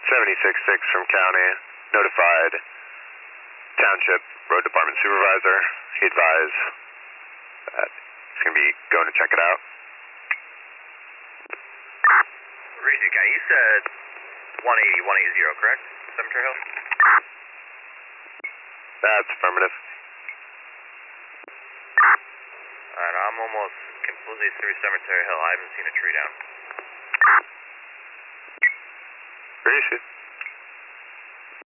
76-6 from county, notified township road department supervisor. He advised that he's going to be going to check it out. Region County, you said 180, correct? Cemetery Hill? That's affirmative. And I'm almost completely through Cemetery Hill. I haven't seen a tree down. Appreciate it.